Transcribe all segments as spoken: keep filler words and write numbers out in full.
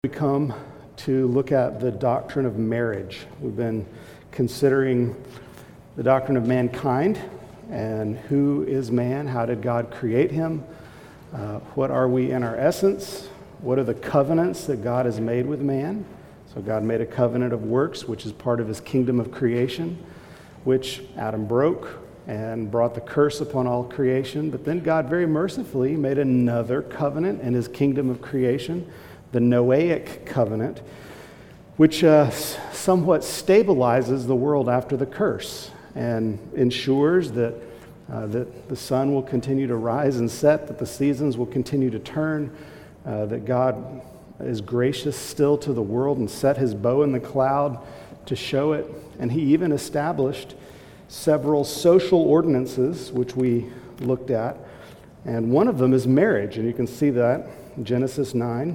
We come to look at the doctrine of marriage. We've been considering the doctrine of mankind and who is man, how did God create him, uh, what are we in our essence, what are the covenants that God has made with man. So God made a covenant of works, which is part of his kingdom of creation, which Adam broke and brought the curse upon all creation. But then God very mercifully made another covenant in his kingdom of creation, the Noahic covenant, which uh, somewhat stabilizes the world after the curse and ensures that, uh, that the sun will continue to rise and set, that the seasons will continue to turn, uh, that God is gracious still to the world and set his bow in the cloud to show it. And he even established several social ordinances, which we looked at. And one of them is marriage, and you can see that in Genesis nine.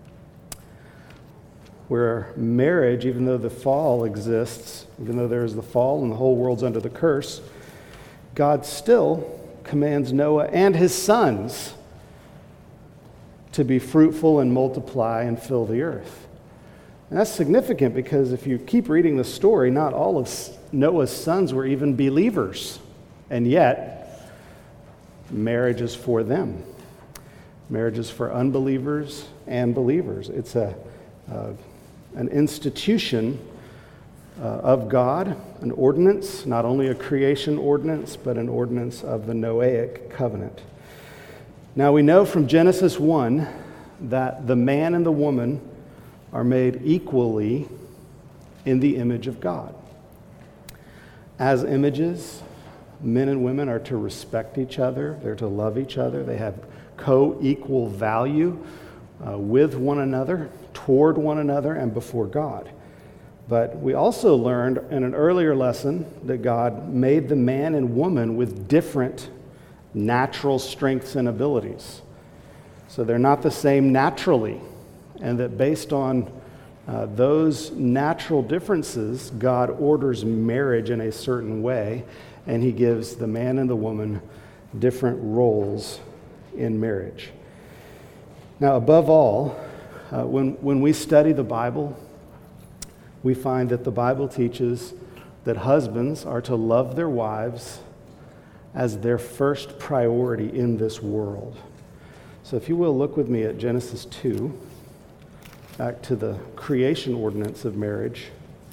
Where marriage, even though the fall exists, even though there is the fall and the whole world's under the curse, God still commands Noah and his sons to be fruitful and multiply and fill the earth. And that's significant because if you keep reading the story, not all of Noah's sons were even believers, and yet marriage is for them. Marriage is for unbelievers and believers. It's a uh, an institution uh, of God, an ordinance, not only a creation ordinance, but an ordinance of the Noahic covenant. Now we know from Genesis one that the man and the woman are made equally in the image of God. As images, men and women are to respect each other, they're to love each other, they have co-equal value uh, with one another, toward one another, and before God. But we also learned in an earlier lesson that God made the man and woman with different natural strengths and abilities. So they're not the same naturally, and that based on uh, those natural differences, God orders marriage in a certain way, and he gives the man and the woman different roles in marriage. Now, above all, Uh, when, when we study the Bible, we find that the Bible teaches that husbands are to love their wives as their first priority in this world. So if you will, look with me at Genesis two, back to the creation ordinance of marriage.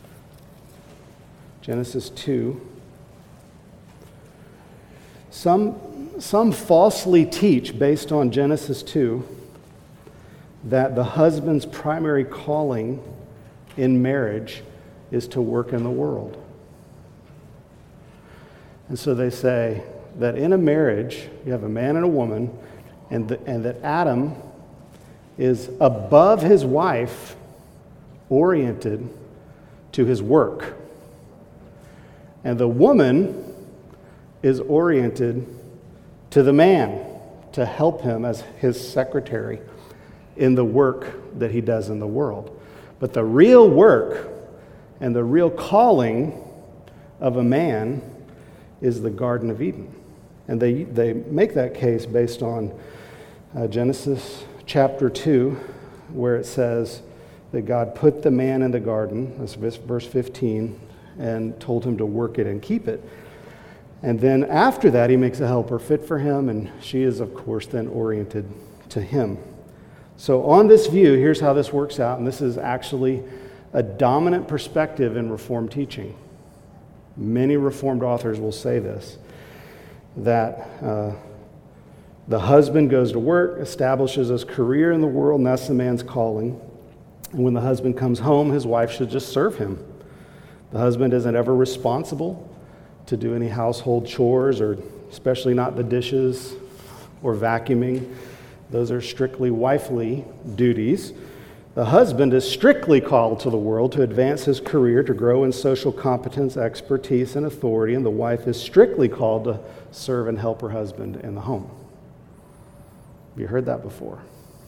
Genesis two. Some, some falsely teach, based on Genesis two, that the husband's primary calling in marriage is to work in the world. And so they say that in a marriage, you have a man and a woman, and, the, and that Adam is above his wife, oriented to his work. And the woman is oriented to the man, to help him as his secretary in the work that he does in the world. But the real work and the real calling of a man is the Garden of Eden. And they, they make that case based on uh, Genesis chapter two, where it says that God put the man in the garden, that's verse fifteen, and told him to work it and keep it. And then after that, he makes a helper fit for him, and she is, of course, then oriented to him. So on this view, here's how this works out, and this is actually a dominant perspective in Reformed teaching. Many Reformed authors will say this, that uh, the husband goes to work, establishes his career in the world, and that's the man's calling. And when the husband comes home, his wife should just serve him. The husband isn't ever responsible to do any household chores, or especially not the dishes or vacuuming. Those are strictly wifely duties. The husband is strictly called to the world to advance his career, to grow in social competence, expertise, and authority, and the wife is strictly called to serve and help her husband in the home. Have you heard that before?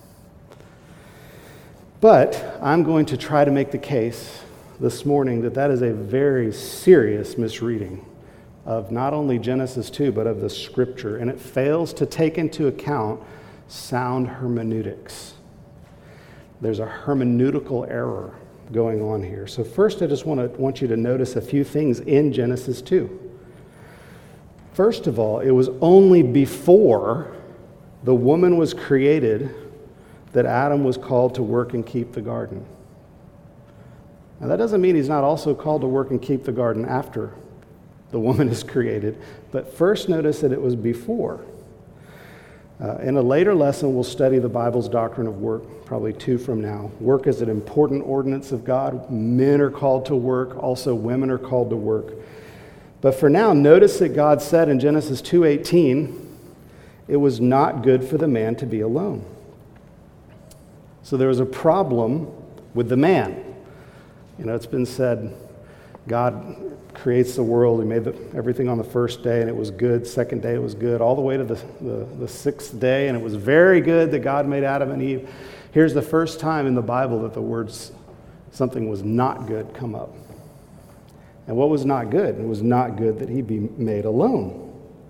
But I'm going to try to make the case this morning that that is a very serious misreading of not only Genesis two, but of the Scripture, and it fails to take into account sound hermeneutics. There's a hermeneutical error going on here. So first, I just want to want you to notice a few things in Genesis two. First of all, it was only before the woman was created that Adam was called to work and keep the garden. Now, that doesn't mean he's not also called to work and keep the garden after the woman is created, but first notice that it was before. Uh, in a later lesson, we'll study the Bible's doctrine of work, probably two from now. Work is an important ordinance of God. Men are called to work. Also, women are called to work. But for now, notice that God said in Genesis two eighteen, it was not good for the man to be alone. So there was a problem with the man. You know, it's been said, God creates the world. He made the, everything on the first day, and it was good. Second day, it was good. All the way to the, the, the sixth day, and it was very good that God made Adam and Eve. Here's the first time in the Bible that the words something was not good come up. And what was not good? It was not good that he be made alone.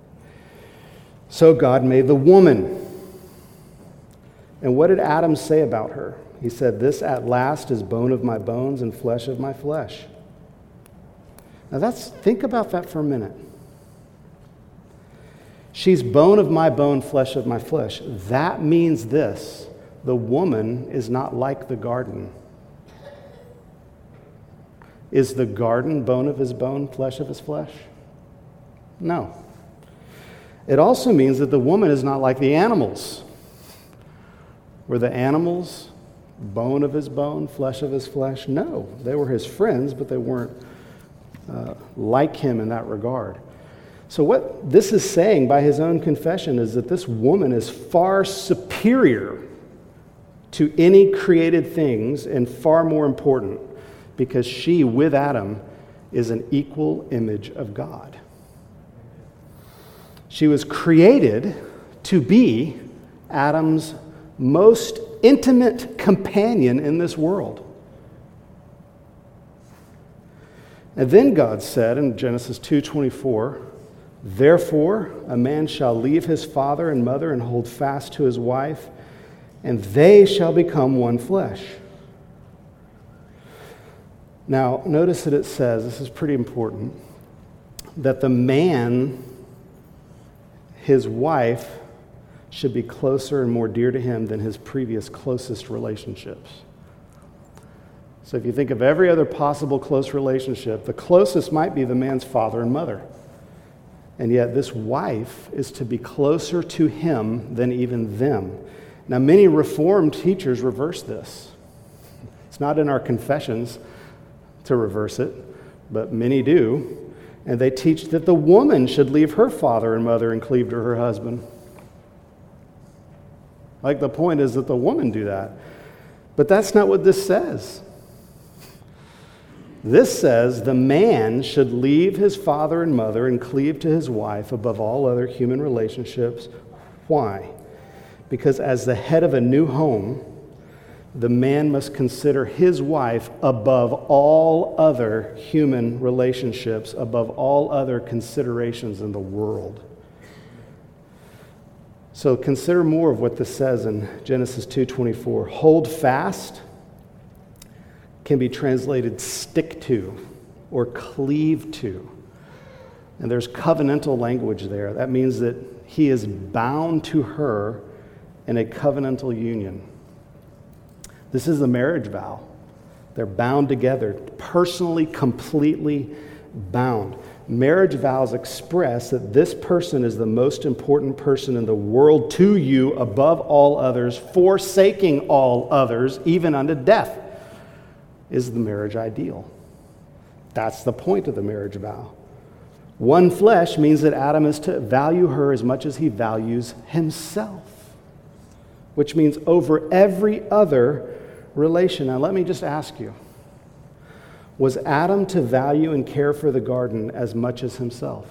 So God made the woman. And what did Adam say about her? He said, "This at last is bone of my bones and flesh of my flesh." Now that's, think about that for a minute. She's bone of my bone, flesh of my flesh. That means this: the woman is not like the garden. Is the garden bone of his bone, flesh of his flesh? No. It also means that the woman is not like the animals. Were the animals bone of his bone, flesh of his flesh? No. They were his friends, but they weren't uh, like him in that regard. So what this is saying by his own confession is that this woman is far superior to any created things and far more important, because she, with Adam, is an equal image of God. She was created to be Adam's most intimate companion in this world. And then God said in Genesis two twenty-four, "Therefore a man shall leave his father and mother and hold fast to his wife, and they shall become one flesh." Now, notice that it says, this is pretty important, that the man, his wife, should be closer and more dear to him than his previous closest relationships. So if you think of every other possible close relationship, the closest might be the man's father and mother. And yet this wife is to be closer to him than even them. Now, many Reformed teachers reverse this. It's not in our confessions to reverse it, but many do. And they teach that the woman should leave her father and mother and cleave to her husband. Like, the point is that the woman do that. But that's not what this says. This says the man should leave his father and mother and cleave to his wife above all other human relationships. Why? Because as the head of a new home, the man must consider his wife above all other human relationships, above all other considerations in the world. So consider more of what this says in Genesis two twenty-four. Hold fast can be translated stick to or cleave to. And there's covenantal language there. That means that he is bound to her in a covenantal union. This is the marriage vow. They're bound together, personally, completely bound. Marriage vows express that this person is the most important person in the world to you above all others, forsaking all others, even unto death, is the marriage ideal. That's the point of the marriage vow. One flesh means that Adam is to value her as much as he values himself, which means over every other relation. Now, let me just ask you, was Adam to value and care for the garden as much as himself?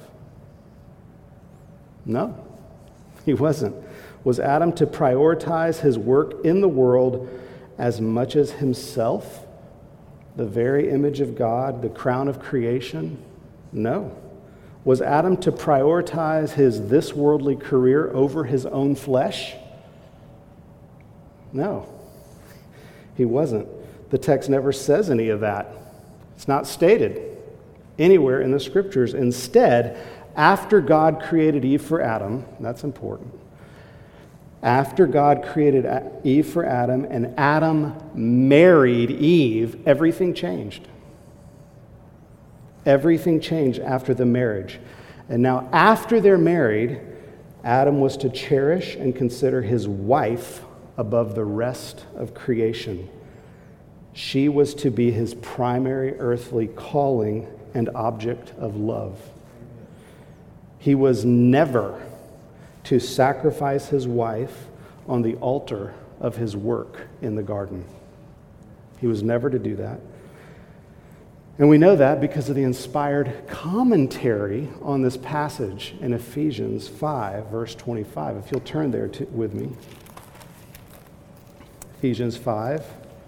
No, he wasn't. Was Adam to prioritize his work in the world as much as himself, the very image of God, the crown of creation? No. Was Adam to prioritize his this worldly career over his own flesh? No. He wasn't. The text never says any of that. It's not stated anywhere in the scriptures. Instead, after God created Eve for Adam, that's important. After God created Eve for Adam and Adam married Eve, everything changed. Everything changed after the marriage. And now after they're married, Adam was to cherish and consider his wife above the rest of creation. She was to be his primary earthly calling and object of love. He was never to sacrifice his wife on the altar of his work in the garden. He was never to do that. And we know that because of the inspired commentary on this passage in Ephesians five, verse twenty-five. If you'll turn there to, with me. Ephesians five.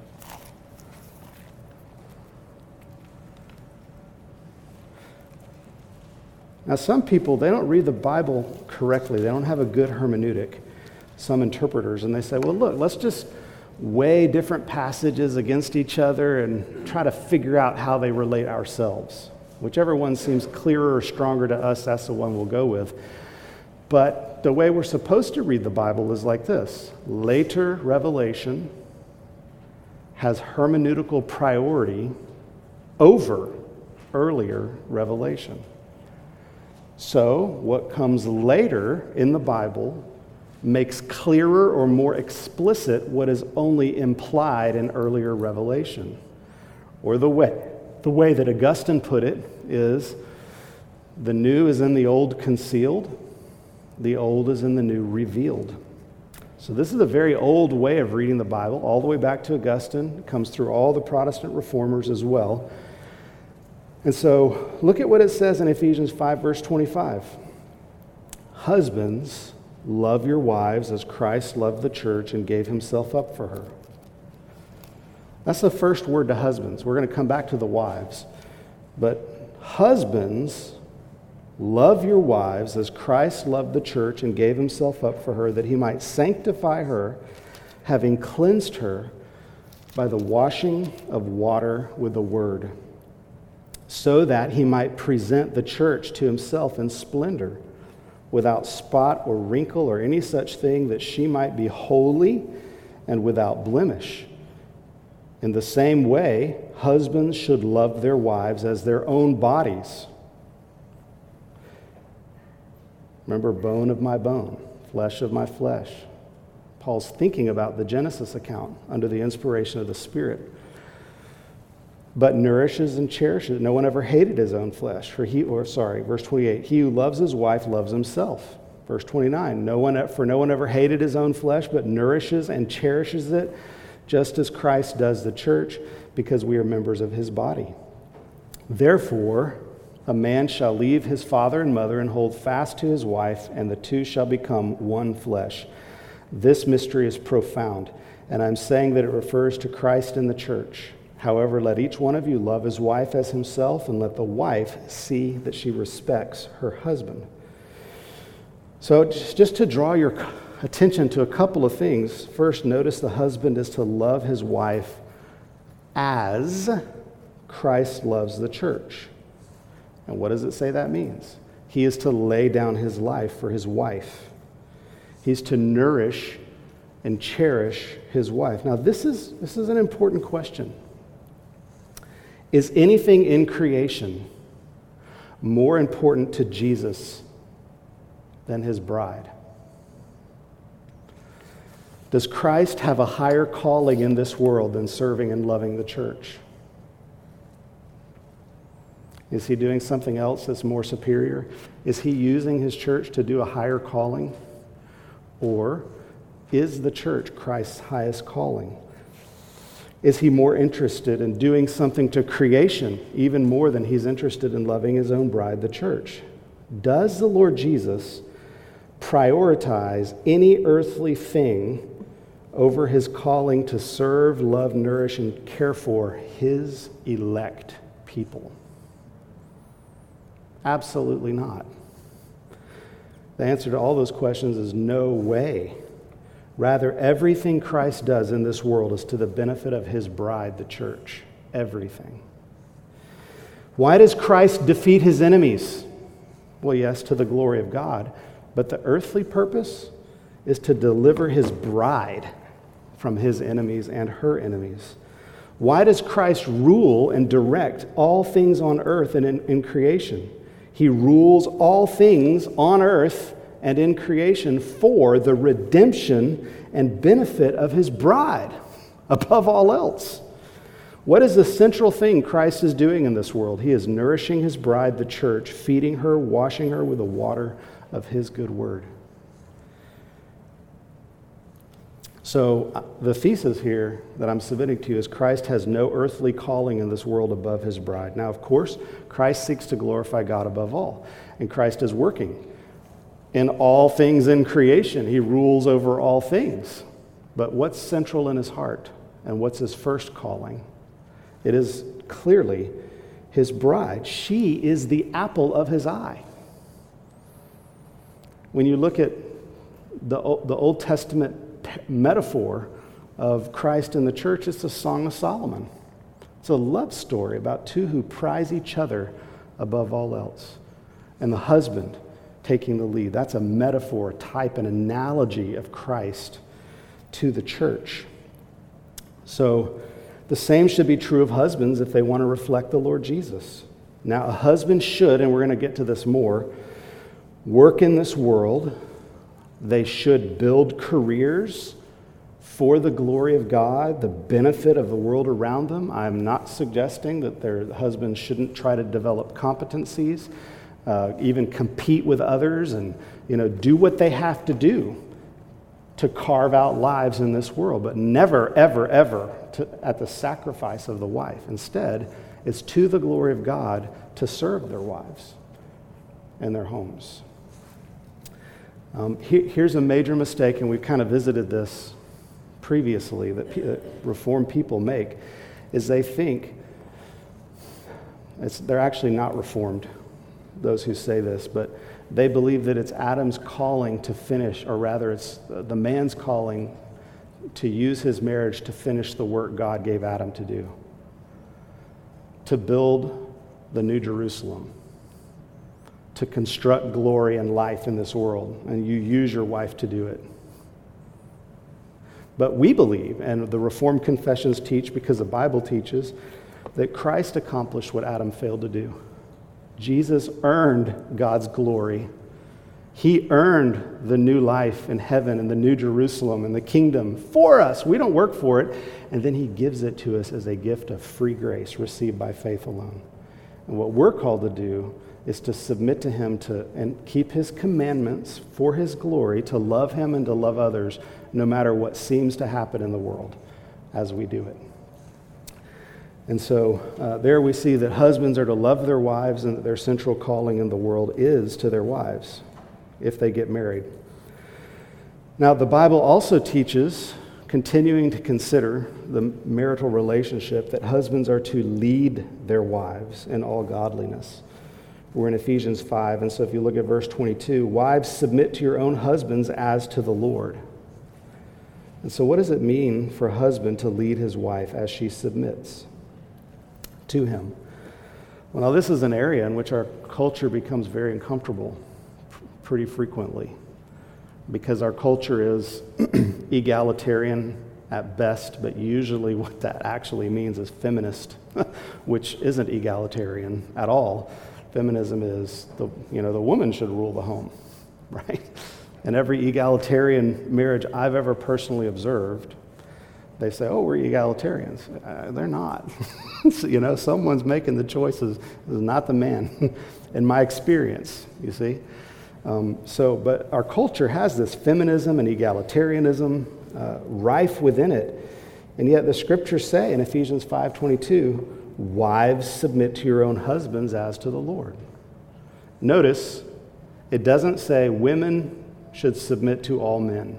Now, some people, they don't read the Bible correctly. They don't have a good hermeneutic, some interpreters, and they say, well, look, let's just weigh different passages against each other and try to figure out how they relate ourselves. Whichever one seems clearer or stronger to us, that's the one we'll go with. But the way we're supposed to read the Bible is like this. Later revelation has hermeneutical priority over earlier revelation. So, what comes later in the Bible makes clearer or more explicit what is only implied in earlier revelation. Or the way, the way that Augustine put it is, the new is in the old concealed, the old is in the new revealed. So this is a very old way of reading the Bible, all the way back to Augustine. It comes through all the Protestant reformers as well. And so, look at what it says in Ephesians five, verse twenty-five. Husbands, love your wives as Christ loved the church and gave himself up for her. That's the first word to husbands. We're going to come back to the wives. But husbands, love your wives as Christ loved the church and gave himself up for her, that he might sanctify her, having cleansed her by the washing of water with the word, so that he might present the church to himself in splendor, without spot or wrinkle or any such thing, that she might be holy and without blemish. In the same way, husbands should love their wives as their own bodies. Remember, bone of my bone, flesh of my flesh. Paul's thinking about the Genesis account under the inspiration of the Spirit. But nourishes and cherishes. No one ever hated his own flesh. For he, or sorry, verse twenty-eight, he who loves his wife loves himself. Verse twenty-nine, no one, for no one ever hated his own flesh, but nourishes and cherishes it, just as Christ does the church, because we are members of his body. Therefore, a man shall leave his father and mother and hold fast to his wife, and the two shall become one flesh. This mystery is profound, and I'm saying that it refers to Christ and the church. However, let each one of you love his wife as himself, and let the wife see that she respects her husband. So just to draw your attention to a couple of things. First, notice the husband is to love his wife as Christ loves the church. And what does it say that means? He is to lay down his life for his wife. He's to nourish and cherish his wife. Now, this is, this is an important question. Is anything in creation more important to Jesus than his bride? Does Christ have a higher calling in this world than serving and loving the church? Is he doing something else that's more superior? Is he using his church to do a higher calling? Or is the church Christ's highest calling? Is he more interested in doing something to creation, even more than he's interested in loving his own bride, the church? Does the Lord Jesus prioritize any earthly thing over his calling to serve, love, nourish, and care for his elect people? Absolutely not. The answer to all those questions is no way. Rather, everything Christ does in this world is to the benefit of his bride, the church. Everything. Why does Christ defeat his enemies? Well, yes, to the glory of God. But the earthly purpose is to deliver his bride from his enemies and her enemies. Why does Christ rule and direct all things on earth and in, in creation? He rules all things on earth and in creation for the redemption and benefit of his bride, above all else. What is the central thing Christ is doing in this world? He is nourishing his bride, the church, feeding her, washing her with the water of his good word. So uh, the thesis here that I'm submitting to you is Christ has no earthly calling in this world above his bride. Now, of course, Christ seeks to glorify God above all, and Christ is working in all things in creation. He rules over all things. But what's central in his heart, and what's his first calling? It is clearly his bride. She is the apple of his eye. When you look at the, the Old Testament metaphor of Christ and the church, it's the Song of Solomon. It's a love story about two who prize each other above all else. And the husband taking the lead. That's a metaphor, a type, an analogy of Christ to the church. So the same should be true of husbands if they want to reflect the Lord Jesus. Now, a husband should, and we're going to get to this more, work in this world. They should build careers for the glory of God, the benefit of the world around them. I'm not suggesting that their husbands shouldn't try to develop competencies, uh, even compete with others, and you know do what they have to do to carve out lives in this world, but never, ever, ever to, at the sacrifice of the wife. Instead, it's to the glory of God to serve their wives and their homes. Um, he, here's a major mistake, and we've kind of visited this previously, that, that Reformed people make, is they think, it's, they're actually not Reformed, those who say this, but they believe that it's Adam's calling to finish, or rather it's the man's calling to use his marriage to finish the work God gave Adam to do, to build the New Jerusalem, to construct glory and life in this world, and you use your wife to do it. But we believe, and the Reformed confessions teach, because the Bible teaches, that Christ accomplished what Adam failed to do. Jesus earned God's glory. He earned the new life in heaven and the New Jerusalem and the kingdom for us. We don't work for it. And then he gives it to us as a gift of free grace received by faith alone. And what we're called to do is to submit to him to and keep his commandments for his glory, to love him and to love others, no matter what seems to happen in the world as we do it. And so uh, there we see that husbands are to love their wives, and that their central calling in the world is to their wives if they get married. Now, the Bible also teaches, continuing to consider the marital relationship, that husbands are to lead their wives in all godliness. We're in Ephesians five, and so if you look at verse twenty-two, wives, submit to your own husbands as to the Lord. And so what does it mean for a husband to lead his wife as she submits to him? Well, now this is an area in which our culture becomes very uncomfortable pretty frequently, because our culture is egalitarian at best, but usually what that actually means is feminist, which isn't egalitarian at all. Feminism is, the you know, the woman should rule the home, right? And every egalitarian marriage I've ever personally observed, they say, oh, we're egalitarians. Uh, they're not. So, you know, someone's making the choices. It's not the man, in my experience, you see. Um, so, but our culture has this feminism and egalitarianism uh, rife within it. And yet the scriptures say in Ephesians five twenty-two, wives, submit to your own husbands as to the Lord. Notice, it doesn't say women should submit to all men.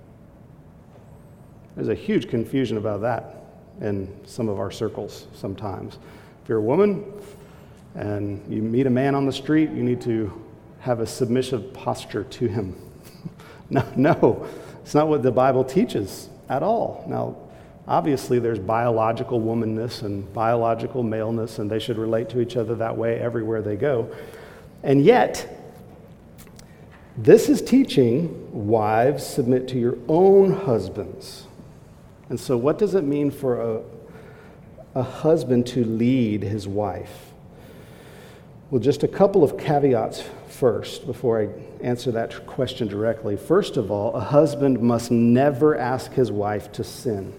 There's a huge confusion about that in some of our circles sometimes. If you're a woman and you meet a man on the street, you need to have a submissive posture to him. No, no, It's not what the Bible teaches at all. Now, obviously, there's biological womanness and biological maleness, and they should relate to each other that way everywhere they go. And yet, this is teaching wives submit to your own husbands. And so what does it mean for a, a husband to lead his wife? Well, just a couple of caveats first before I answer that question directly. First of all, a husband must never ask his wife to sin.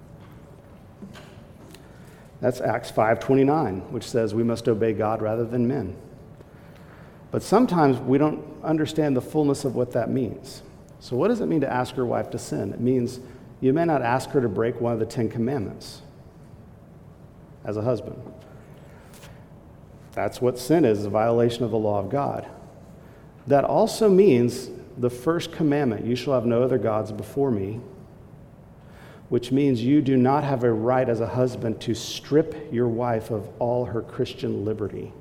That's Acts five twenty-nine, which says we must obey God rather than men. But sometimes we don't understand the fullness of what that means. So what does it mean to ask your wife to sin? It means you may not ask her to break one of the Ten Commandments as a husband. That's what sin is, a violation of the law of God. That also means the first commandment, you shall have no other gods before me, which means you do not have a right as a husband to strip your wife of all her Christian liberty.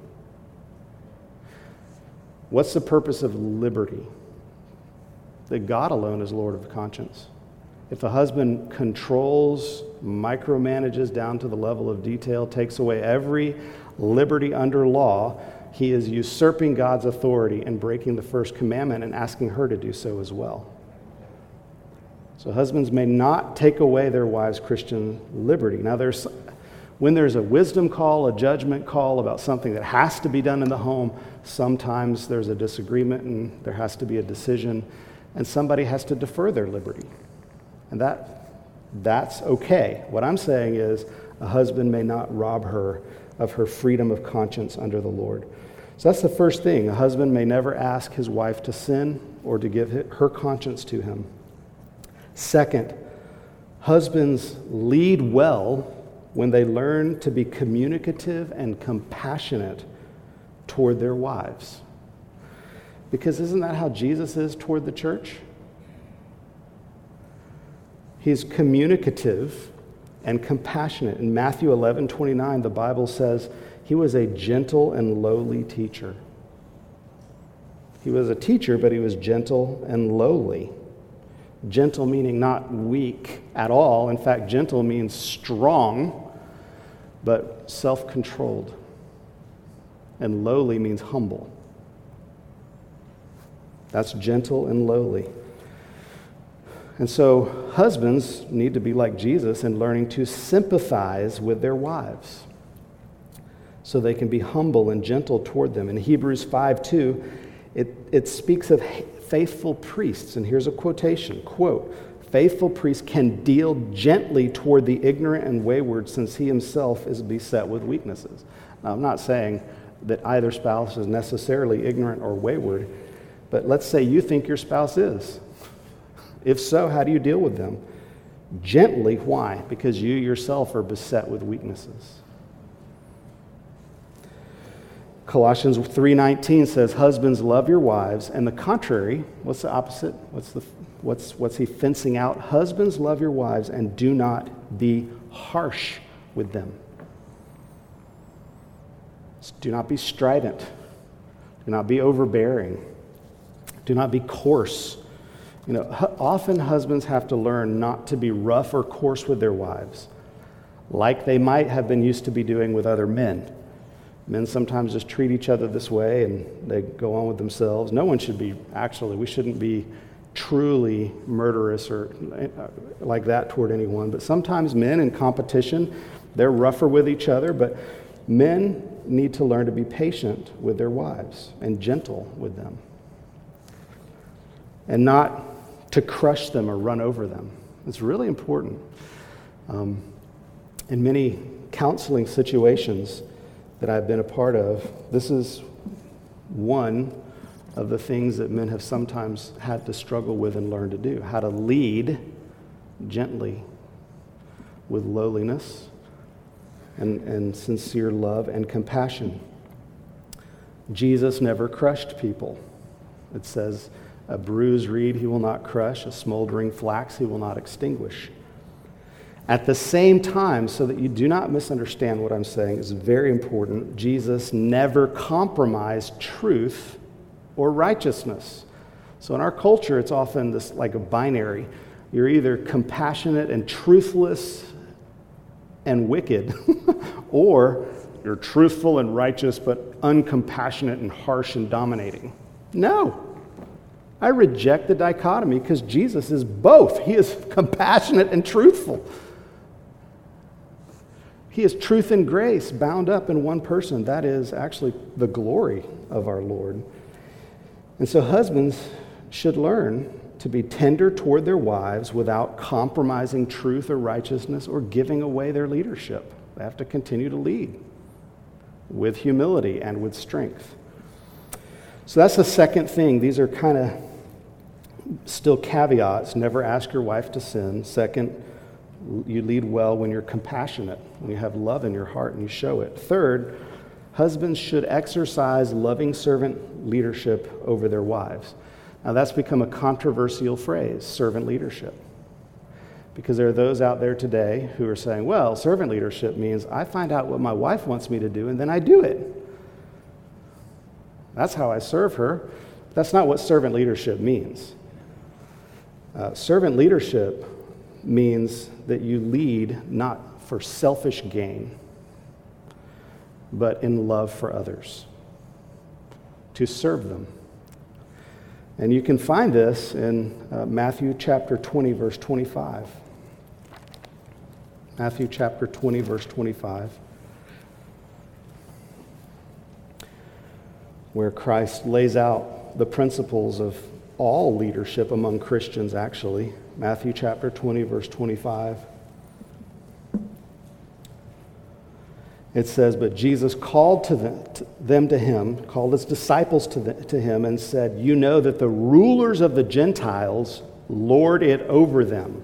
What's the purpose of liberty? That God alone is Lord of conscience. If a husband controls, micromanages down to the level of detail, takes away every liberty under law, he is usurping God's authority and breaking the first commandment and asking her to do so as well. So husbands may not take away their wives' Christian liberty. Now, there's when there's a wisdom call, a judgment call about something that has to be done in the home, sometimes there's a disagreement and there has to be a decision, and somebody has to defer their liberty. And that that's okay. What I'm saying is a husband may not rob her of her freedom of conscience under the Lord. So that's the first thing. A husband may never ask his wife to sin or to give her conscience to him. Second, husbands lead well when they learn to be communicative and compassionate toward their wives. Because isn't that how Jesus is toward the church? He's communicative and compassionate. In Matthew eleven twenty-nine, the Bible says he was a gentle and lowly teacher. He was a teacher, but he was gentle and lowly. Gentle meaning not weak at all. In fact, gentle means strong, but self-controlled. And lowly means humble. That's gentle and lowly. And so husbands need to be like Jesus in learning to sympathize with their wives so they can be humble and gentle toward them. In Hebrews five two, it, it speaks of faithful priests. And here's a quotation, quote, "Faithful priests can deal gently toward the ignorant and wayward since he himself is beset with weaknesses." Now, I'm not saying that either spouse is necessarily ignorant or wayward, but let's say you think your spouse is. If so, how do you deal with them? Gently. Why? Because you yourself are beset with weaknesses. Colossians three nineteen says, "Husbands, love your wives," and the contrary, what's the opposite? What's the what's what's he fencing out? Husbands, love your wives and do not be harsh with them. Do not be strident. Do not be overbearing. Do not be coarse. You know, often husbands have to learn not to be rough or coarse with their wives, like they might have been used to be doing with other men. Men sometimes just treat each other this way and they go on with themselves. No one should be, actually, we shouldn't be truly murderous or like that toward anyone. But sometimes men in competition, they're rougher with each other, but men need to learn to be patient with their wives and gentle with them, and not to crush them or run over them. It's really important. Um, in many counseling situations that I've been a part of, this is one of the things that men have sometimes had to struggle with and learn to do, how to lead gently with lowliness and, and sincere love and compassion. Jesus never crushed people. It says, "A bruised reed he will not crush, a smoldering flax he will not extinguish." At the same time, so that you do not misunderstand what I'm saying, is very important, Jesus never compromised truth or righteousness. So in our culture, it's often this like a binary. You're either compassionate and truthless and wicked, or you're truthful and righteous but uncompassionate and harsh and dominating. No. I reject the dichotomy because Jesus is both. He is compassionate and truthful. He is truth and grace bound up in one person. That is actually the glory of our Lord. And so husbands should learn to be tender toward their wives without compromising truth or righteousness or giving away their leadership. They have to continue to lead with humility and with strength. So that's the second thing. These are kind of still caveats. Never ask your wife to sin. Second, you lead well when you're compassionate, when you have love in your heart and you show it. Third, husbands should exercise loving servant leadership over their wives. Now that's become a controversial phrase, servant leadership. Because there are those out there today who are saying, well, servant leadership means I find out what my wife wants me to do and then I do it. That's how I serve her. That's not what servant leadership means. Uh, servant leadership means that you lead not for selfish gain, but in love for others, to serve them. And you can find this in uh, Matthew chapter twenty, verse twenty-five. Matthew chapter twenty, verse twenty-five, where Christ lays out the principles of all leadership among Christians, actually. Matthew chapter twenty, verse twenty-five. It says, but Jesus called to them, to them to him, called his disciples to, the, to him and said, you know that the rulers of the Gentiles lord it over them,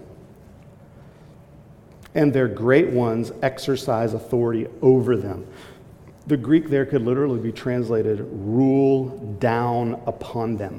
and their great ones exercise authority over them. The Greek there could literally be translated, rule down upon them.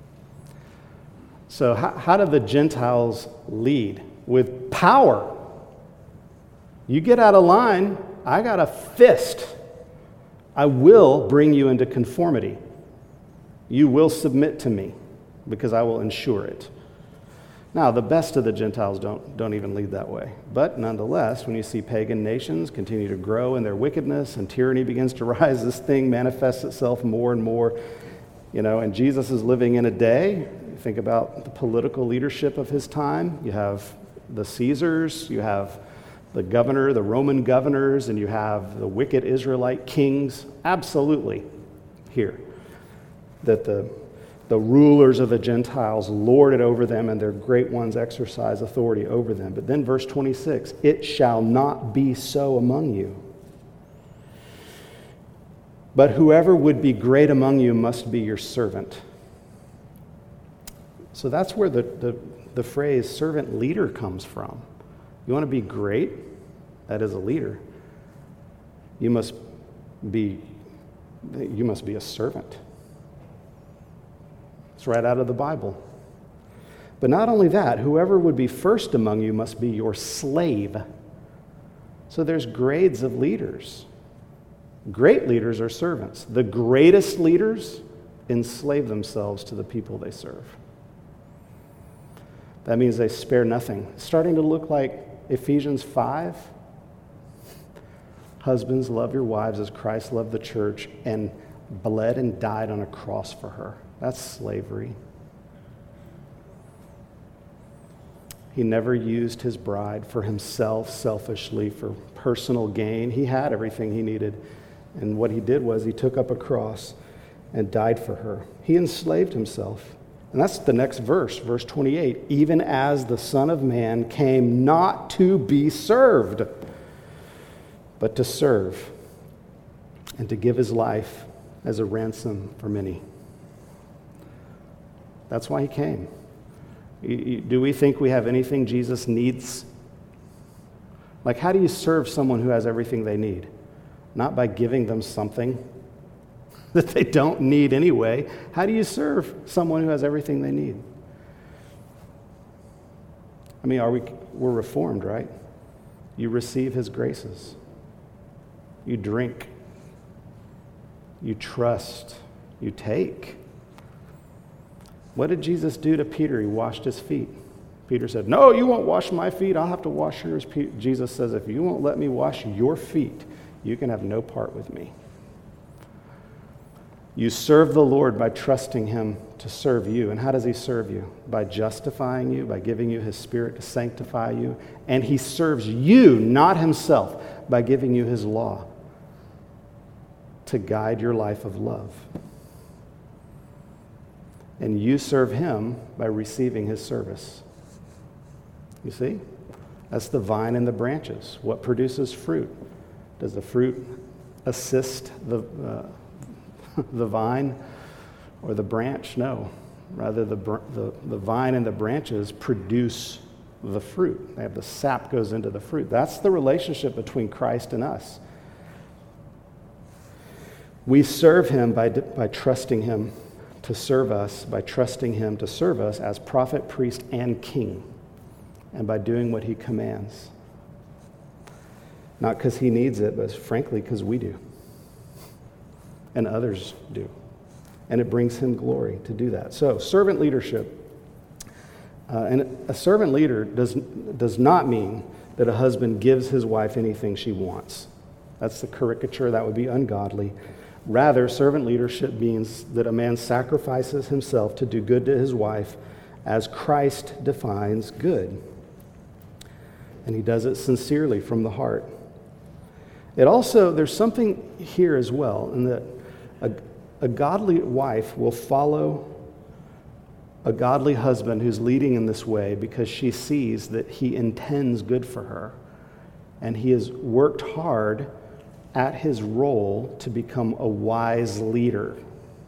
So how, how do the Gentiles lead? With power. You get out of line, I got a fist. I will bring you into conformity. You will submit to me because I will ensure it. Now, the best of the Gentiles don't, don't even lead that way. But nonetheless, when you see pagan nations continue to grow in their wickedness and tyranny begins to rise, this thing manifests itself more and more. You know, and Jesus is living in a day. You think about the political leadership of his time. You have the Caesars, you have the governor, the Roman governors, and you have the wicked Israelite kings. Absolutely here. That the, the rulers of the Gentiles lord it over them, and their great ones exercise authority over them. But then verse twenty-six, it shall not be so among you. But whoever would be great among you must be your servant. So that's where the, the, the phrase servant leader comes from. You want to be great? That is a leader. You must be, you must be a servant. It's right out of the Bible. But not only that, whoever would be first among you must be your slave. So there's grades of leaders. Great leaders are servants. The greatest leaders enslave themselves to the people they serve. That means they spare nothing. It's starting to look like Ephesians five. Husbands, love your wives as Christ loved the church and bled and died on a cross for her. That's slavery. He never used his bride for himself selfishly for personal gain. He had everything he needed. And what he did was he took up a cross and died for her. He enslaved himself. And that's the next verse, verse twenty-eight. Even as the Son of Man came not to be served, but to serve and to give his life as a ransom for many. That's why he came. Do we think we have anything Jesus needs? Like, how do you serve someone who has everything they need? Not by giving them something that they don't need anyway. How do you serve someone who has everything they need? I mean, are we, we're reformed, right? You receive his graces. You drink. You trust. You take. What did Jesus do to Peter? He washed his feet. Peter said, no, you won't wash my feet. I'll have to wash yours. Jesus says, if you won't let me wash your feet, you can have no part with me. You serve the Lord by trusting him to serve you. And how does he serve you? By justifying you, by giving you his Spirit to sanctify you. And he serves you, not himself, by giving you his law to guide your life of love. And you serve him by receiving his service. You see? That's the vine and the branches. What produces fruit? Does the fruit assist the uh, the vine or the branch? No. Rather, the, the the vine and the branches produce the fruit. They have the sap goes into the fruit. That's the relationship between Christ and us. We serve him by by trusting him to serve us, by trusting him to serve us as prophet, priest, and king, and by doing what he commands. Not because he needs it, but frankly because we do. And others do. And it brings him glory to do that. So, servant leadership. Uh, and a servant leader does, does not mean that a husband gives his wife anything she wants. That's the caricature. That would be ungodly. Rather, servant leadership means that a man sacrifices himself to do good to his wife as Christ defines good. And he does it sincerely from the heart. It also, there's something here as well, in that a, a godly wife will follow a godly husband who's leading in this way because she sees that he intends good for her. And he has worked hard at his role to become a wise leader.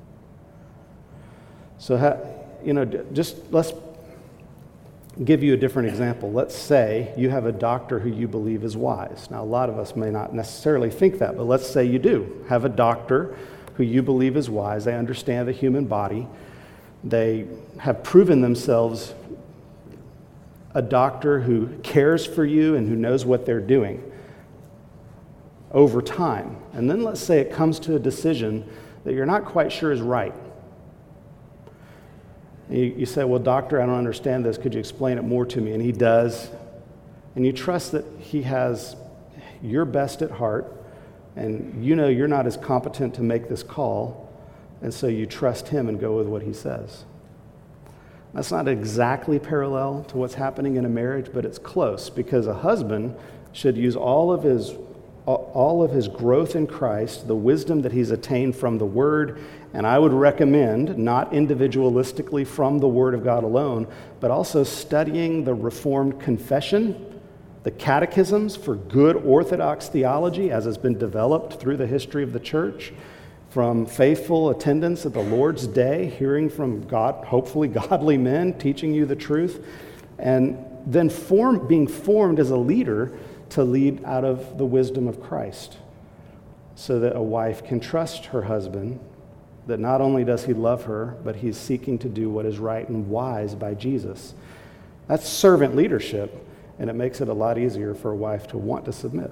So, you know, just let's give you a different example. Let's say you have a doctor who you believe is wise. Now, a lot of us may not necessarily think that, but let's say you do have a doctor who you believe is wise. They understand the human body. They have proven themselves a doctor who cares for you and who knows what they're doing over time. And then let's say it comes to a decision that you're not quite sure is right. You, you say, well, doctor, I don't understand this. Could you explain it more to me? And he does. And you trust that he has your best at heart, and you know you're not as competent to make this call, and so you trust him and go with what he says. That's not exactly parallel to what's happening in a marriage, but it's close, because a husband should use all of his all of his growth in Christ, the wisdom that he's attained from the Word, and I would recommend, not individualistically from the Word of God alone, but also studying the Reformed Confession, the catechisms for good Orthodox theology as has been developed through the history of the church, from faithful attendance at the Lord's Day, hearing from God, hopefully godly men teaching you the truth, and then form, being formed as a leader to lead out of the wisdom of Christ, so that a wife can trust her husband, that not only does he love her, but he's seeking to do what is right and wise by Jesus. That's servant leadership, and it makes it a lot easier for a wife to want to submit.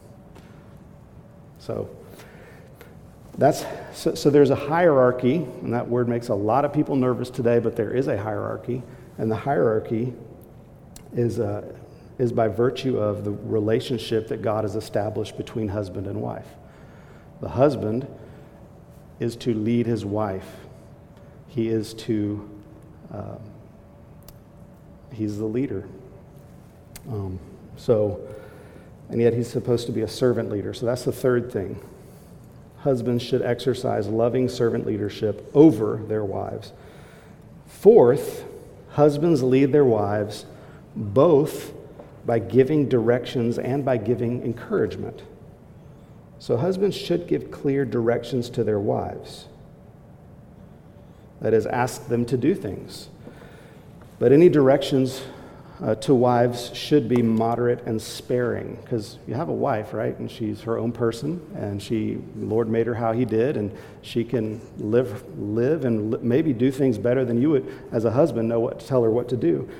So that's so, so there's a hierarchy, and that word makes a lot of people nervous today, but there is a hierarchy, and the hierarchy is uh, is by virtue of the relationship that God has established between husband and wife. The husband is to lead his wife. He is to, uh, he's the leader. Um, so, and yet he's supposed to be a servant leader. So that's the third thing. Husbands should exercise loving servant leadership over their wives. Fourth, husbands lead their wives both by giving directions and by giving encouragement. So husbands should give clear directions to their wives. That is, ask them to do things. But any directions uh, to wives should be moderate and sparing, because you have a wife, right? And she's her own person, and she, the Lord made her how he did, and she can live live and li- maybe do things better than you would, as a husband, know what to tell her what to do.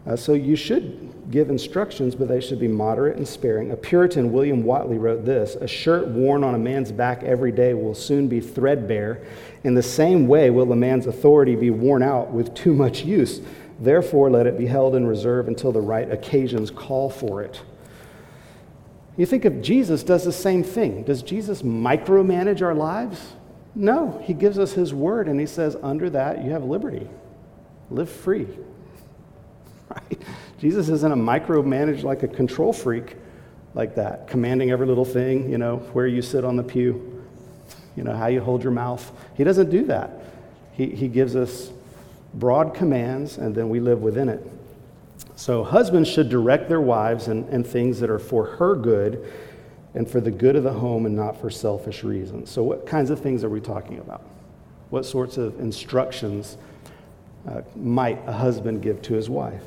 Uh, so you should give instructions, but they should be moderate and sparing. A Puritan, William Watley, wrote this: "A shirt worn on a man's back every day will soon be threadbare. In the same way will a man's authority be worn out with too much use. Therefore, let it be held in reserve until the right occasions call for it." You think of Jesus does the same thing. Does Jesus micromanage our lives? No, he gives us his word, and he says, under that, you have liberty. Live free. Right? Jesus isn't a micromanage like a control freak like that, commanding every little thing, you know, where you sit on the pew, you know, how you hold your mouth. He doesn't do that. He, he gives us broad commands, and then we live within it. So husbands should direct their wives in, in things that are for her good and for the good of the home and not for selfish reasons. So what kinds of things are we talking about? What sorts of instructions uh, might a husband give to his wife?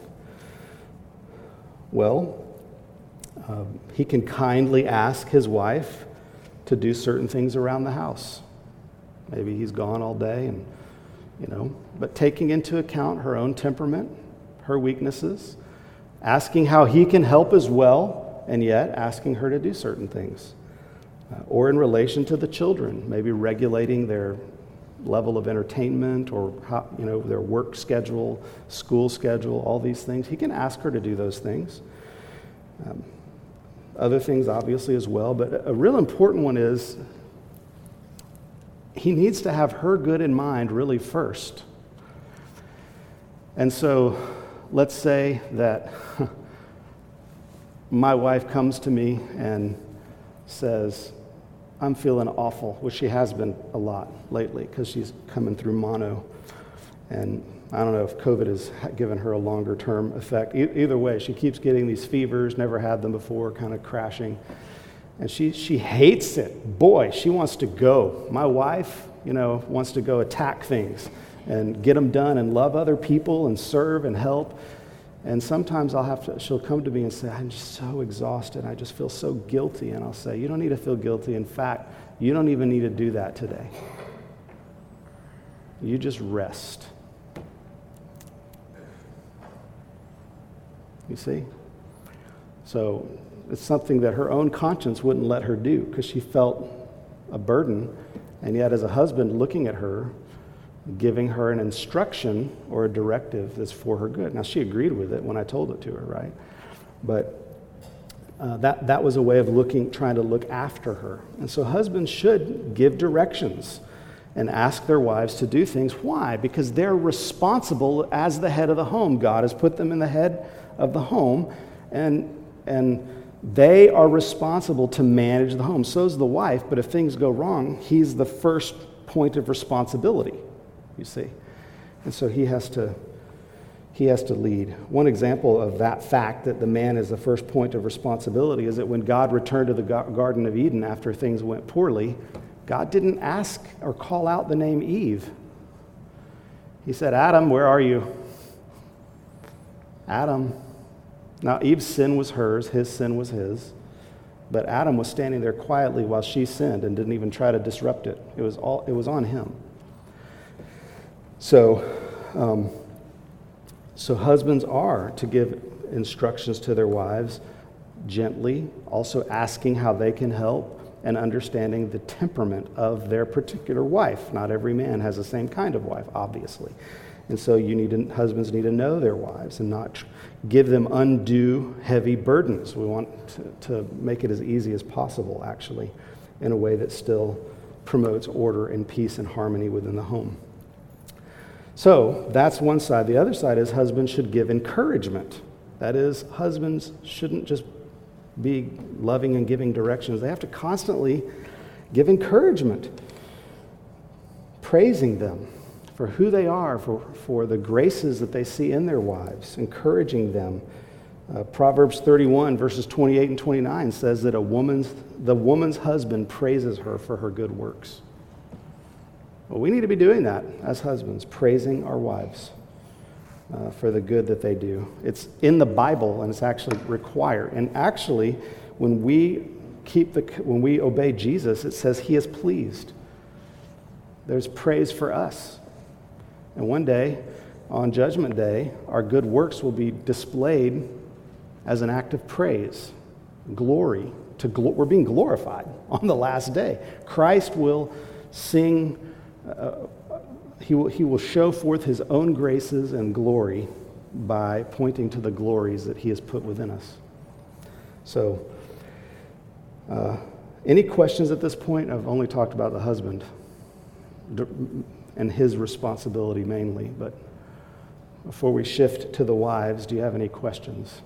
Well, um, he can kindly ask his wife to do certain things around the house. Maybe he's gone all day, and you know, but taking into account her own temperament, her weaknesses, asking how he can help as well, and yet asking her to do certain things. Uh, or in relation to the children, maybe regulating their level of entertainment or how, you know, their work schedule, school schedule, all these things. He can ask her to do those things. Um, other things obviously as well, but a real important one is he needs to have her good in mind really first. And so let's say that my wife comes to me and says, I'm feeling awful, which she has been a lot lately because she's coming through mono. And I don't know if COVID has given her a longer term effect. E- either way, she keeps getting these fevers, never had them before, kind of crashing. And she she hates it. Boy, she wants to go. My wife, you know, wants to go attack things and get them done and love other people and serve and help. And sometimes I'll have to, she'll come to me and say, I'm just so exhausted. I just feel so guilty. And I'll say, you don't need to feel guilty. In fact, you don't even need to do that today. You just rest. You see? So it's something that her own conscience wouldn't let her do because she felt a burden. And yet as a husband looking at her, giving her an instruction or a directive that's for her good. Now, she agreed with it when I told it to her, right? But uh, that, that was a way of looking, trying to look after her. And so husbands should give directions and ask their wives to do things. Why? Because they're responsible as the head of the home. God has put them in the head of the home, and and they are responsible to manage the home. So is the wife, but if things go wrong, he's the first point of responsibility. You see, and so he has to he has to lead. One example of that fact that the man is the first point of responsibility is that when God returned to the Garden of Eden after things went poorly, God didn't ask or call out the name Eve. He said, Adam, where are you? Adam. Now, Eve's sin was hers, his sin was his, but Adam was standing there quietly while she sinned and didn't even try to disrupt it. It was all it was on him. So, um, so husbands are to give instructions to their wives gently, also asking how they can help and understanding the temperament of their particular wife. Not every man has the same kind of wife, obviously. And so you need to, husbands need to know their wives and not give them undue heavy burdens. We want to, to make it as easy as possible, actually, in a way that still promotes order and peace and harmony within the home. So that's one side. The other side is husbands should give encouragement. That is, husbands shouldn't just be loving and giving directions. They have to constantly give encouragement, praising them for who they are, for, for the graces that they see in their wives, encouraging them. Uh, Proverbs thirty-one, verses twenty-eight and twenty-nine says that a woman's the woman's husband praises her for her good works. Well, we need to be doing that as husbands, praising our wives uh, for the good that they do. It's in the Bible, and it's actually required. And actually, when we keep the when we obey Jesus, it says He is pleased. There's praise for us. And one day, on Judgment Day, our good works will be displayed as an act of praise, glory. To gl- we're being glorified on the last day. Christ will sing, uh, he will, he will show forth his own graces and glory by pointing to the glories that he has put within us. So, uh, any questions at this point? I've only talked about the husband and his responsibility mainly, but before we shift to the wives, do you have any questions?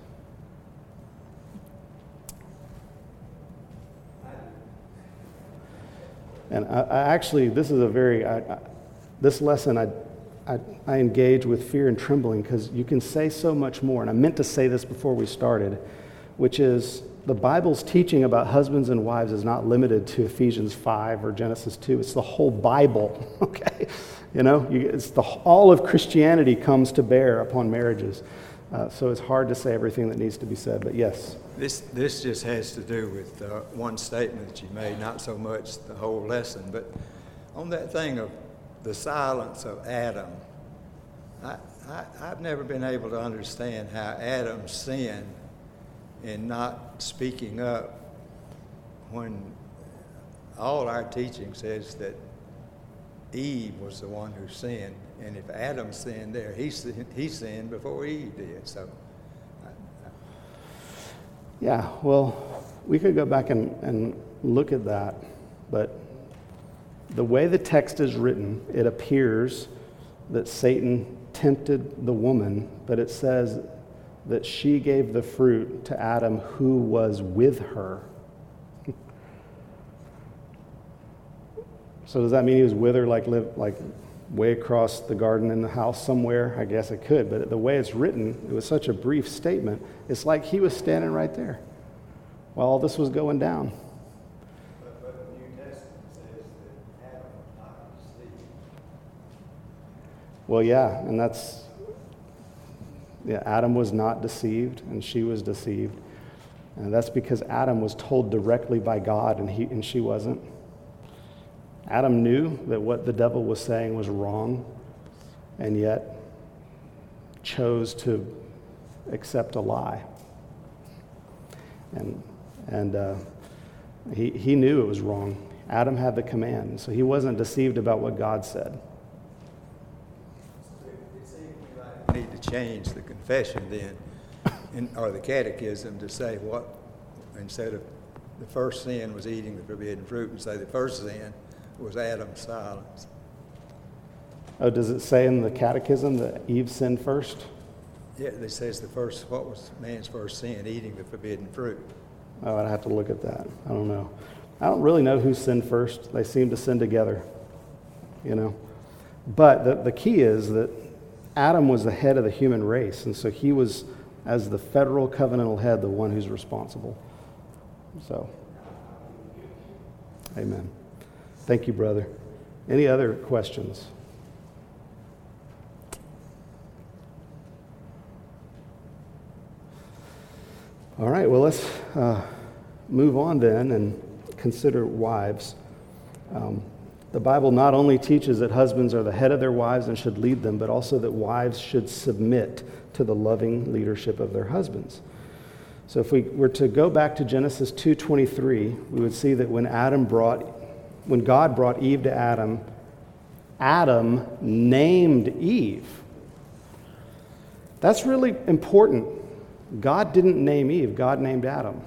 And I, I actually, this is a very, I, I, this lesson I, I, I engage with fear and trembling because you can say so much more. And I meant to say this before we started, which is the Bible's teaching about husbands and wives is not limited to Ephesians five or Genesis two. It's the whole Bible, okay? You know, you, it's the all of Christianity comes to bear upon marriages. Uh, so it's hard to say everything that needs to be said, but yes. This this just has to do with uh, one statement that you made, not so much the whole lesson, but on that thing of the silence of Adam. I, I, I've never been able to understand how Adam sinned in not speaking up when all our teaching says that Eve was the one who sinned, and if Adam sinned there, he sinned, he sinned before Eve did. So, I, I... yeah, well, we could go back and, and look at that, but the way the text is written, it appears that Satan tempted the woman, but it says that she gave the fruit to Adam who was with her. So does that mean he was with her, like live like way across the garden in the house somewhere? I guess it could, but the way it's written, it was such a brief statement. It's like he was standing right there while all this was going down. But, but the New Testament says that Adam was not deceived. Well, yeah, and that's, yeah, Adam was not deceived, and she was deceived. And that's because Adam was told directly by God, and he and she wasn't. Adam knew that what the devil was saying was wrong, and yet chose to accept a lie. And and uh, he he knew it was wrong. Adam had the command, so he wasn't deceived about what God said. It seems to me like we need to change the confession then, in, or the catechism, to say what, instead of the first sin was eating the forbidden fruit, and say the first sin was Adam's silence. Oh, does it say in the catechism that Eve sinned first? Yeah, it says the first, what was man's first sin? Eating the forbidden fruit. Oh, I'd have to look at that. I don't know. I don't really know who sinned first. They seem to sin together, you know. But the, the key is that Adam was the head of the human race, and so he was, as the federal covenantal head, the one who's responsible. So, amen. Thank you, brother. Any other questions? All right, well, let's uh, move on then and consider wives. Um, the Bible not only teaches that husbands are the head of their wives and should lead them, but also that wives should submit to the loving leadership of their husbands. So if we were to go back to Genesis two twenty-three, we would see that when Adam brought When God brought Eve to Adam, Adam named Eve. That's really important. God didn't name Eve, God named Adam.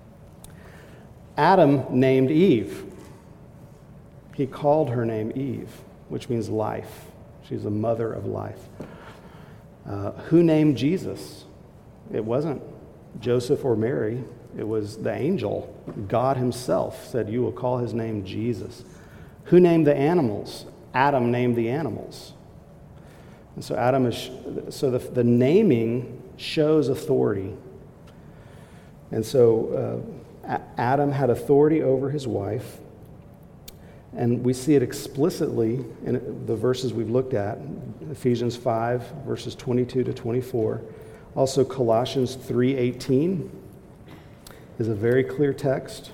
Adam named Eve. He called her name Eve, which means life. She's the mother of life. Uh, who named Jesus? It wasn't Joseph or Mary. It was the angel. God himself said, "You will call his name Jesus." Who named the animals? Adam named the animals. And so Adam is, so the, the naming shows authority. And so uh, Adam had authority over his wife. And we see it explicitly in the verses we've looked at, Ephesians five, verses twenty-two to twenty-four. Also Colossians three eighteen. Is a very clear text.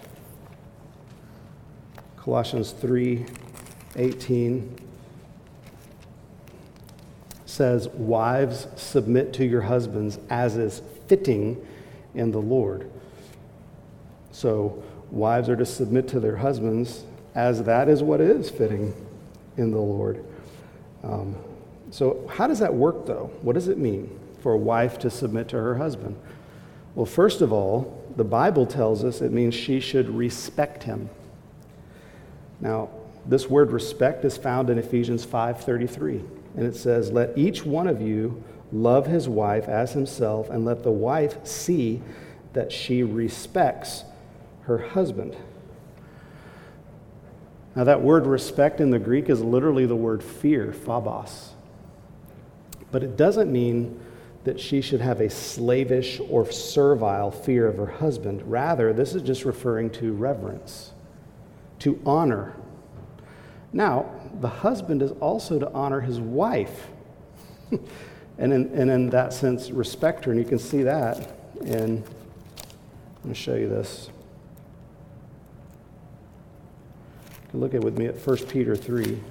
Colossians three eighteen says, "Wives, submit to your husbands as is fitting in the Lord." So wives are to submit to their husbands as that is what is fitting in the Lord. Um, so how does that work, though? What does it mean for a wife to submit to her husband? Well, first of all, the Bible tells us it means she should respect him. Now, this word respect is found in Ephesians five thirty-three, and it says, "Let each one of you love his wife as himself, and let the wife see that she respects her husband." Now, that word respect in the Greek is literally the word fear, phobos. But it doesn't mean that she should have a slavish or servile fear of her husband. Rather, this is just referring to reverence, to honor. Now, the husband is also to honor his wife, and, in, and in that sense, respect her. And you can see that in, let me show you this. You can look at with me at First Peter three.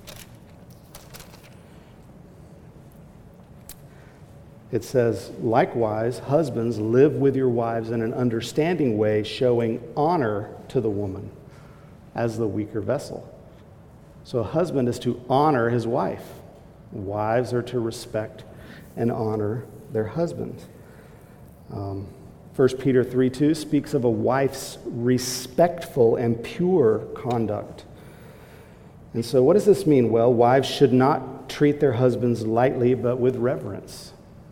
It says, "Likewise, husbands, live with your wives in an understanding way, showing honor to the woman as the weaker vessel." So a husband is to honor his wife. Wives are to respect and honor their husband. Um, First Peter three two speaks of a wife's respectful and pure conduct. And so what does this mean? Well, wives should not treat their husbands lightly, but with reverence.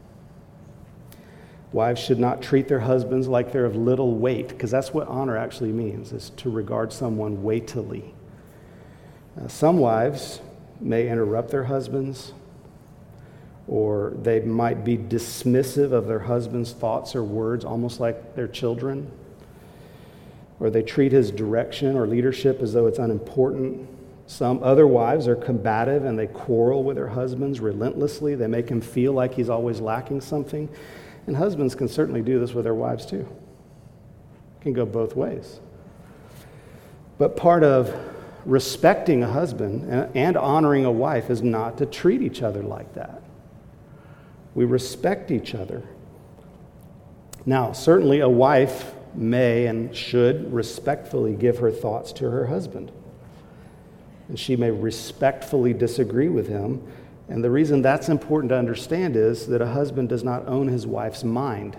Wives should not treat their husbands like they're of little weight, because that's what honor actually means, is to regard someone weightily. Uh, some wives may interrupt their husbands, or they might be dismissive of their husband's thoughts or words, almost like their children, or they treat his direction or leadership as though it's unimportant. Some other wives are combative and they quarrel with their husbands relentlessly. They make him feel like he's always lacking something. And husbands can certainly do this with their wives too. It can go both ways. But part of respecting a husband and honoring a wife is not to treat each other like that. We respect each other. Now, certainly a wife may and should respectfully give her thoughts to her husband. And she may respectfully disagree with him. And the reason that's important to understand is that a husband does not own his wife's mind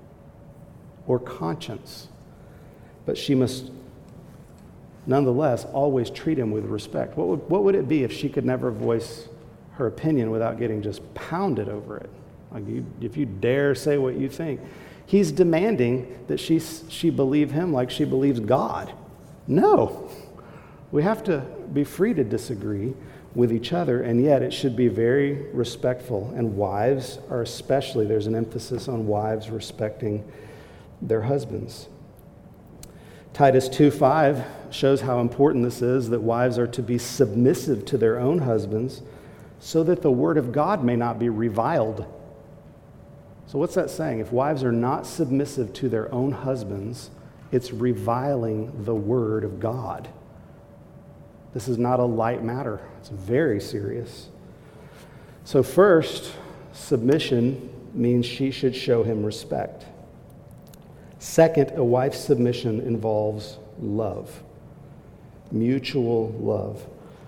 or conscience, but she must nonetheless always treat him with respect. What would, what would it be if she could never voice her opinion without getting just pounded over it? Like you, if you dare say what you think. He's demanding that she, she believe him like she believes God. No. We have to be free to disagree with each other, and yet it should be very respectful. And wives are especially, there's an emphasis on wives respecting their husbands. Titus two five shows how important this is, that wives are to be submissive to their own husbands so that the word of God may not be reviled. So what's that saying? If wives are not submissive to their own husbands, it's reviling the word of God. This is not a light matter. It's very serious. So first, submission means she should show him respect. Second, a wife's submission involves love, mutual love.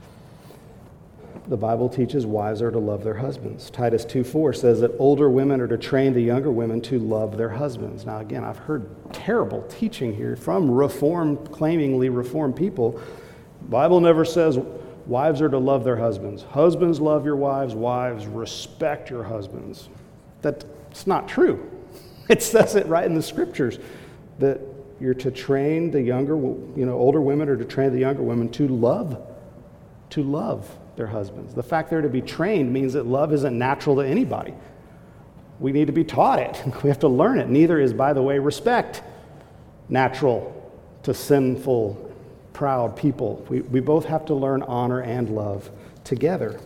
The Bible teaches wives are to love their husbands. Titus two four says that older women are to train the younger women to love their husbands. Now again, I've heard terrible teaching here from reformed, claimingly reformed people. The Bible never says wives are to love their husbands. Husbands, love your wives. Wives, respect your husbands. That's not true. It says it right in the scriptures that you're to train the younger, you know, older women are to train the younger women to love, to love their husbands. The fact they're to be trained means that love isn't natural to anybody. We need to be taught it. We have to learn it. Neither is, by the way, respect natural to sinful, proud people. We, we both have to learn honor and love together.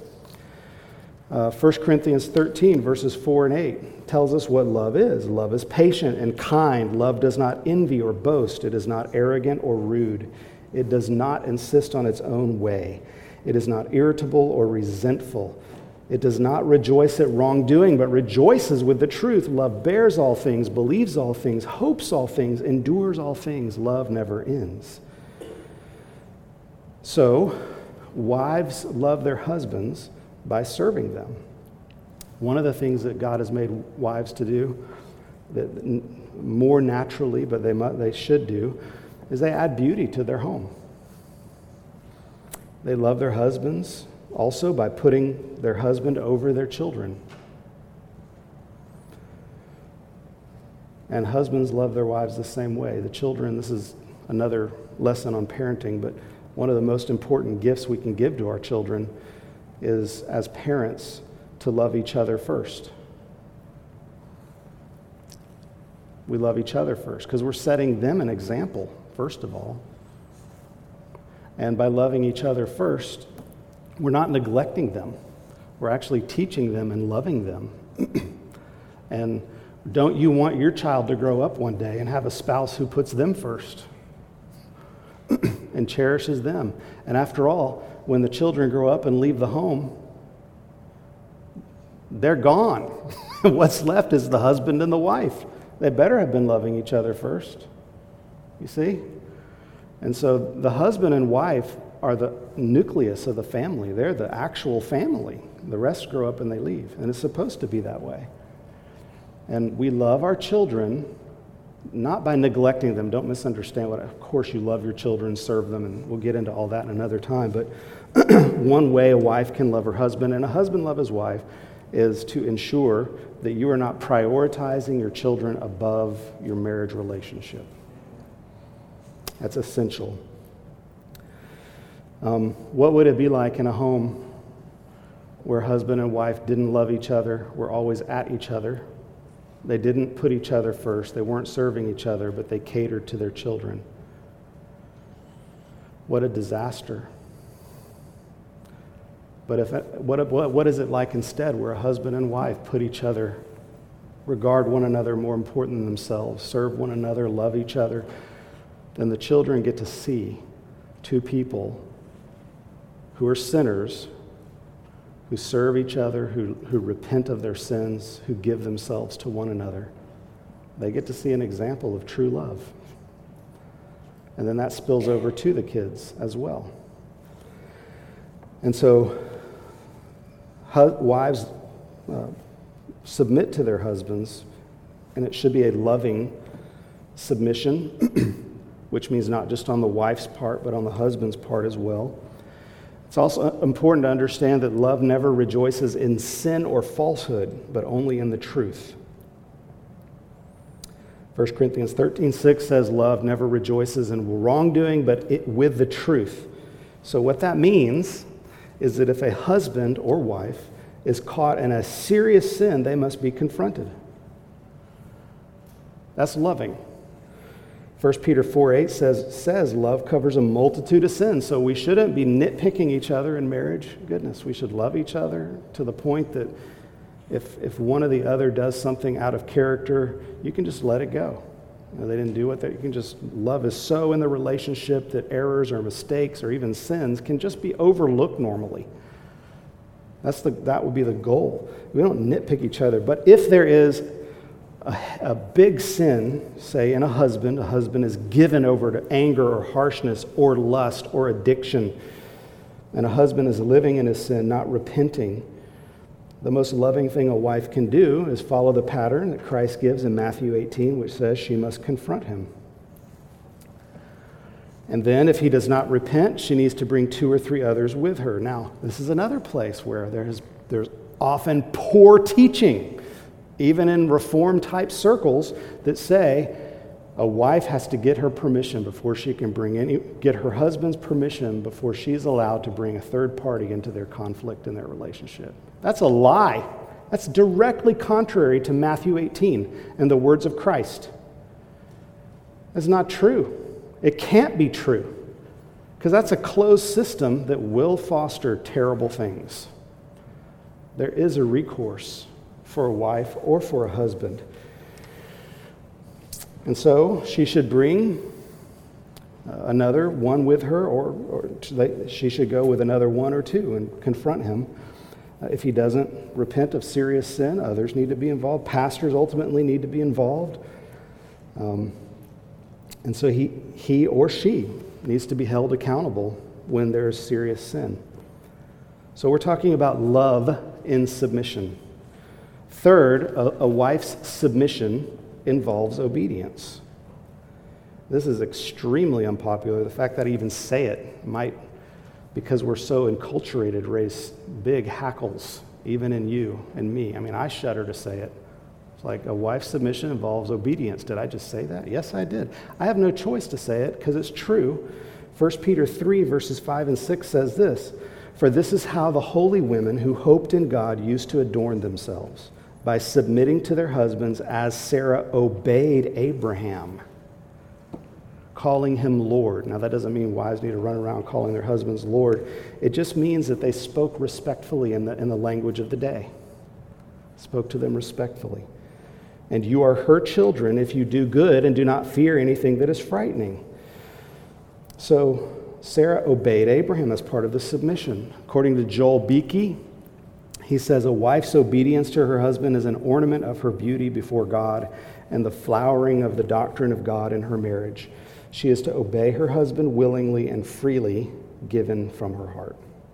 Uh, First Corinthians thirteen, verses four and eight tells us what love is. Love is patient and kind. Love does not envy or boast. It is not arrogant or rude. It does not insist on its own way. It is not irritable or resentful. It does not rejoice at wrongdoing, but rejoices with the truth. Love bears all things, believes all things, hopes all things, endures all things. Love never ends. So, wives love their husbands by serving them. One of the things that God has made wives to do, that more naturally, but they mu- they should do, is they add beauty to their home. They love their husbands also by putting their husband over their children. And husbands love their wives the same way. The children, this is another lesson on parenting, but one of the most important gifts we can give to our children is, as parents, to love each other first. We love each other first because we're setting them an example, first of all. And by loving each other first, we're not neglecting them. We're actually teaching them and loving them. And don't you want your child to grow up one day and have a spouse who puts them first and cherishes them? And after all, when the children grow up and leave the home, they're gone. What's left is the husband and the wife. They better have been loving each other first. You see? And so the husband and wife are the nucleus of the family. They're the actual family. The rest grow up and they leave. And it's supposed to be that way. And we love our children not by neglecting them. Don't misunderstand what, of course you love your children, serve them, and we'll get into all that in another time. But one way a wife can love her husband and a husband love his wife is to ensure that you are not prioritizing your children above your marriage relationship. That's essential. Um, what would it be like in a home where husband and wife didn't love each other, were always at each other? They didn't put each other first. They weren't serving each other, but they catered to their children. What a disaster. But if what, what, what is it like instead, where a husband and wife put each other, regard one another more important than themselves, serve one another, love each other? Then the children get to see two people who are sinners, who serve each other, who, who repent of their sins, who give themselves to one another. They get to see an example of true love. And then that spills over to the kids as well. And so hu- wives uh, submit to their husbands, and it should be a loving submission, which means not just on the wife's part, but on the husband's part as well. It's also important to understand that love never rejoices in sin or falsehood, but only in the truth. First Corinthians thirteen six says love never rejoices in wrongdoing, but it, with the truth. So what that means is that if a husband or wife is caught in a serious sin, they must be confronted. That's loving. First Peter four eight says, says love covers a multitude of sins, so we shouldn't be nitpicking each other in marriage. Goodness, we should love each other to the point that if if one or the other does something out of character, you can just let it go. You know, they didn't do what they, you can just, love is so in the relationship that errors or mistakes or even sins can just be overlooked normally. That's the that would be the goal. We don't nitpick each other, but if there is A, a big sin, say in a husband, a husband is given over to anger or harshness or lust or addiction, and a husband is living in his sin, not repenting, the most loving thing a wife can do is follow the pattern that Christ gives in Matthew eighteen, which says she must confront him. And then if he does not repent, she needs to bring two or three others with her. Now, this is another place where there's there's often poor teaching, even in Reformed-type circles, that say a wife has to get her permission before she can bring any, get her husband's permission before she's allowed to bring a third party into their conflict in their relationship. That's a lie. That's directly contrary to Matthew eighteen and the words of Christ. That's not true. It can't be true, because that's a closed system that will foster terrible things. There is a recourse for a wife or for a husband. And so she should bring uh, another one with her, or, or they, she should go with another one or two and confront him. Uh, if he doesn't repent of serious sin, others need to be involved. Pastors ultimately need to be involved. Um, and so he, he or she needs to be held accountable when there is serious sin. So we're talking about love in submission. Third, a, a wife's submission involves obedience. This is extremely unpopular. The fact that I even say it might, because we're so enculturated, raise big hackles, even in you and me. I mean, I shudder to say it. It's like a wife's submission involves obedience. Did I just say that? Yes, I did. I have no choice to say it because it's true. First Peter three, verses five and six says this, "For this is how the holy women who hoped in God used to adorn themselves, by submitting to their husbands as Sarah obeyed Abraham, calling him Lord." Now, that doesn't mean wives need to run around calling their husbands Lord. It just means that they spoke respectfully in the, in the language of the day. Spoke to them respectfully. "And you are her children if you do good and do not fear anything that is frightening." So, Sarah obeyed Abraham as part of the submission. According to Joel Beeke, he says, "A wife's obedience to her husband is an ornament of her beauty before God and the flowering of the doctrine of God in her marriage. She is to obey her husband willingly and freely, given from her heart."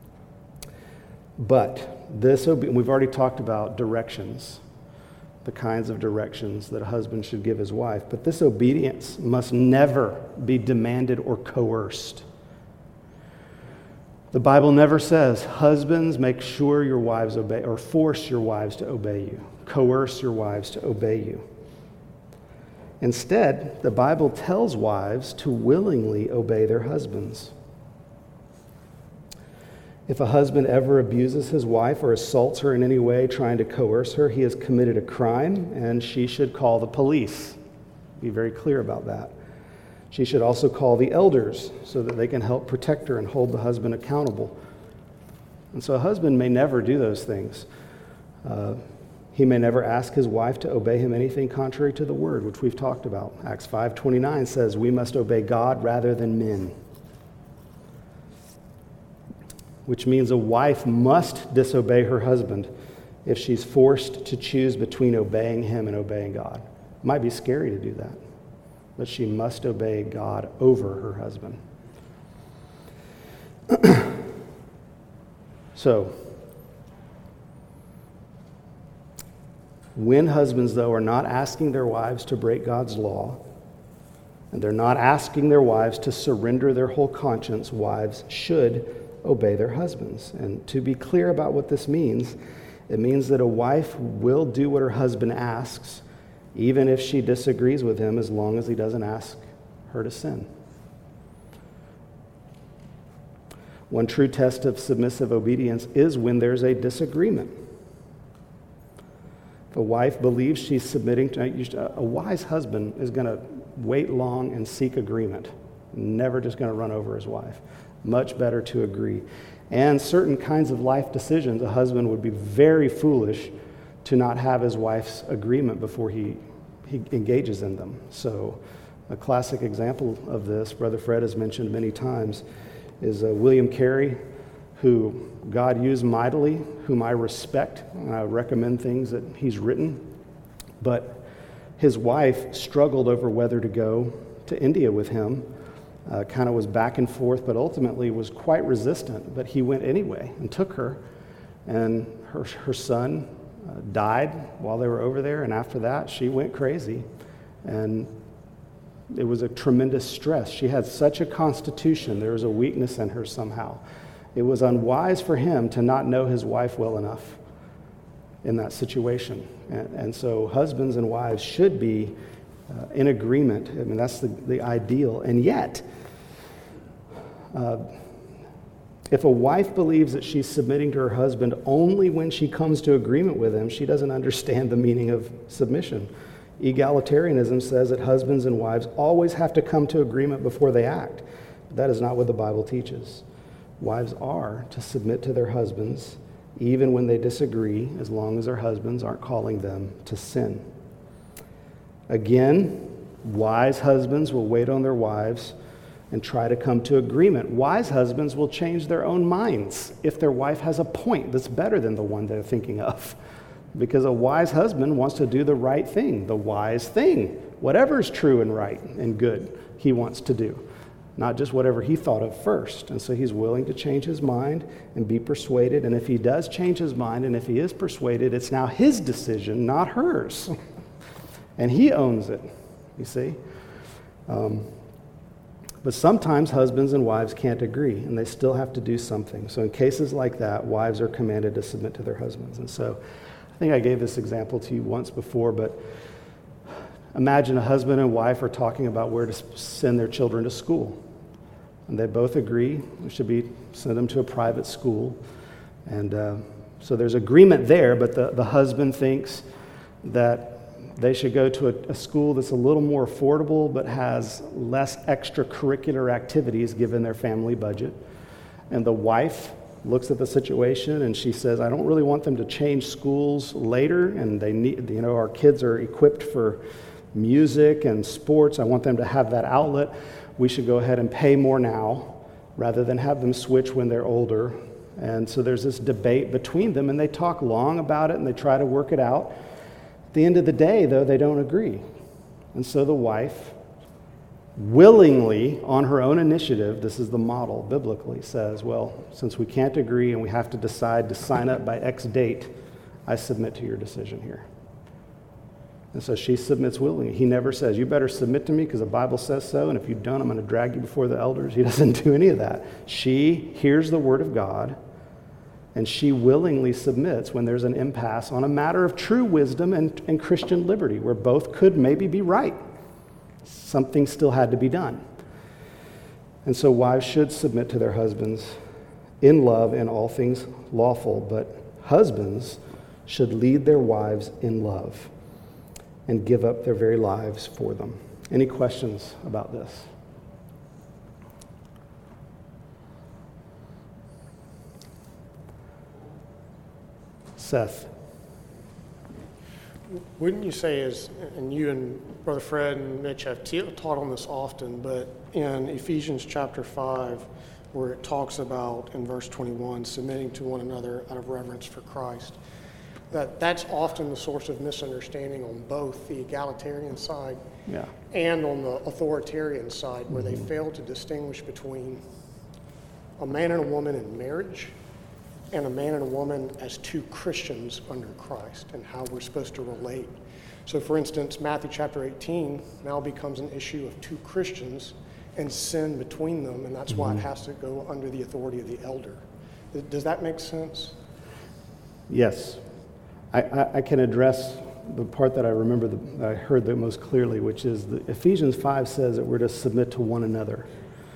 But this, obe- we've already talked about directions, the kinds of directions that a husband should give his wife. But this obedience must never be demanded or coerced. The Bible never says, husbands, make sure your wives obey, or force your wives to obey you, coerce your wives to obey you. Instead, the Bible tells wives to willingly obey their husbands. If a husband ever abuses his wife or assaults her in any way trying to coerce her, he has committed a crime and she should call the police. Be very clear about that. She should also call the elders so that they can help protect her and hold the husband accountable. And so a husband may never do those things. Uh, he may never ask his wife to obey him anything contrary to the word, which we've talked about. Acts five twenty-nine says we must obey God rather than men, which means a wife must disobey her husband if she's forced to choose between obeying him and obeying God. It might be scary to do that, but she must obey God over her husband. So, when husbands, though, are not asking their wives to break God's law, and they're not asking their wives to surrender their whole conscience, wives should obey their husbands. And to be clear about what this means, it means that a wife will do what her husband asks, even if she disagrees with him, as long as he doesn't ask her to sin. One true test of submissive obedience is when there's a disagreement. If a wife believes she's submitting to, a wise husband is going to wait long and seek agreement, never just going to run over his wife. Much better to agree. And certain kinds of life decisions, a husband would be very foolish to not have his wife's agreement before he, he engages in them. So a classic example of this, Brother Fred has mentioned many times, is uh, William Carey, who God used mightily, whom I respect, and I recommend things that he's written. But his wife struggled over whether to go to India with him. Uh, kind of was back and forth, but ultimately was quite resistant. But he went anyway and took her, and her her son uh, died while they were over there. And after that, she went crazy, and it was a tremendous stress. She had such a constitution; there was a weakness in her somehow. It was unwise for him to not know his wife well enough in that situation, and, and so husbands and wives should be Uh, in agreement. I mean, that's the, the ideal. And yet, uh, if a wife believes that she's submitting to her husband only when she comes to agreement with him, she doesn't understand the meaning of submission. Egalitarianism says that husbands and wives always have to come to agreement before they act. But that is not what the Bible teaches. Wives are to submit to their husbands even when they disagree, as long as their husbands aren't calling them to sin. Again, wise husbands will wait on their wives and try to come to agreement. Wise husbands will change their own minds if their wife has a point that's better than the one they're thinking of. Because a wise husband wants to do the right thing, the wise thing. Whatever is true and right and good, he wants to do. Not just whatever he thought of first. And so he's willing to change his mind and be persuaded. And if he does change his mind, and if he is persuaded, it's now his decision, not hers. And he owns it, you see. Um, but sometimes husbands and wives can't agree, and they still have to do something. So in cases like that, wives are commanded to submit to their husbands. And so I think I gave this example to you once before, but imagine a husband and wife are talking about where to send their children to school. And they both agree we should be send them to a private school. And uh, so there's agreement there, but the, the husband thinks that they should go to a, a school that's a little more affordable but has less extracurricular activities given their family budget. And the wife looks at the situation and she says, I don't really want them to change schools later, and they need, you know, our kids are equipped for music and sports. I want them to have that outlet. We should go ahead and pay more now rather than have them switch when they're older. And so there's this debate between them, and they talk long about it and they try to work it out. At the end of the day, though, they don't agree. And so the wife willingly, on her own initiative, this is the model biblically, says, well, since we can't agree and we have to decide to sign up by X date, I submit to your decision here. And so she submits willingly. He never says, you better submit to me because the Bible says so, and if you don't, I'm going to drag you before the elders. He doesn't do any of that. She hears the word of God, and she willingly submits when there's an impasse on a matter of true wisdom and, and Christian liberty, where both could maybe be right. Something still had to be done. And so wives should submit to their husbands in love in all things lawful, but husbands should lead their wives in love and give up their very lives for them. Any questions about this? Seth. Wouldn't you say, as, and you and Brother Fred and Mitch have t- taught on this often, but in Ephesians chapter five, where it talks about, in verse twenty-one, submitting to one another out of reverence for Christ, that that's often the source of misunderstanding on both the egalitarian side yeah. and on the authoritarian side, where mm-hmm. they fail to distinguish between a man and a woman in marriage and a man and a woman as two Christians under Christ, and how we're supposed to relate. So for instance, Matthew chapter eighteen now becomes an issue of two Christians and sin between them, and that's mm-hmm. why it has to go under the authority of the elder. Does that make sense? Yes. I, I, I can address the part that I remember the, that I heard the most clearly, which is that Ephesians five says that we're to submit to one another.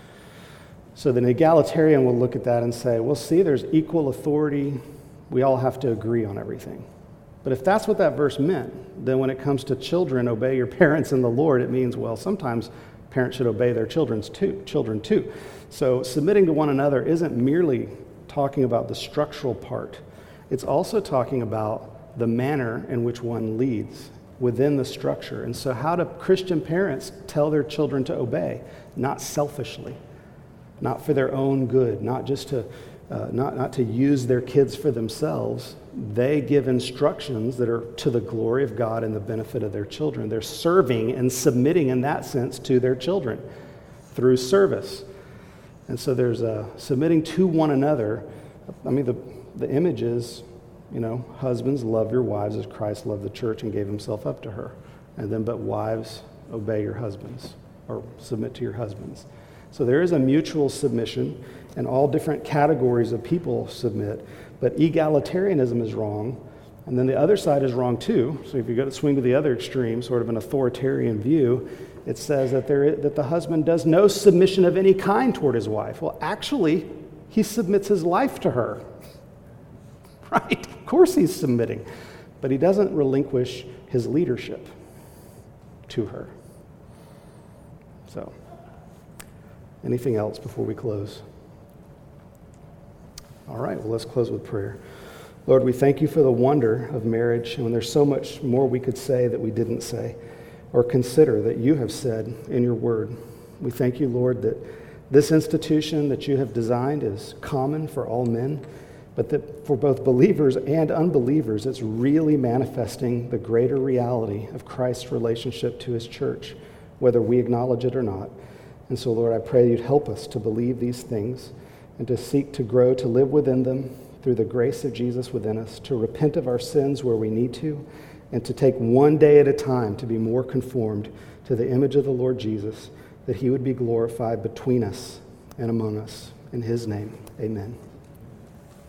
So the egalitarian will look at that and say, well, see, there's equal authority. We all have to agree on everything. But if that's what that verse meant, then when it comes to children, obey your parents in the Lord, it means, well, sometimes parents should obey their children's too, children too. So submitting to one another isn't merely talking about the structural part. It's also talking about the manner in which one leads within the structure. And so how do Christian parents tell their children to obey? Not selfishly. Not for their own good, not just to, uh, not, not to use their kids for themselves. They give instructions that are to the glory of God and the benefit of their children. They're serving and submitting in that sense to their children through service. And so there's a submitting to one another. I mean, the, the image is, you know, husbands, love your wives as Christ loved the church and gave himself up to her. And then, but wives, obey your husbands or submit to your husbands. So there is a mutual submission, and all different categories of people submit, but egalitarianism is wrong, and then the other side is wrong too. So if you go to swing to the other extreme, sort of an authoritarian view, it says that there that the husband does no submission of any kind toward his wife. Well, actually, he submits his life to her. Right? Of course he's submitting, but he doesn't relinquish his leadership to her. So, anything else before we close? All right, well, let's close with prayer. Lord, we thank you for the wonder of marriage, and there's so much more we could say that we didn't say or consider that you have said in your word. We thank you, Lord, that This institution that you have designed is common for all men, but that for both believers and unbelievers, it's really manifesting the greater reality of Christ's relationship to his church, whether we acknowledge it or not. And so, Lord, I pray you'd help us to believe these things and to seek to grow, to live within them through the grace of Jesus within us, to repent of our sins where we need to, and to take one day at a time to be more conformed to the image of the Lord Jesus, that he would be glorified between us and among us. In his name, amen.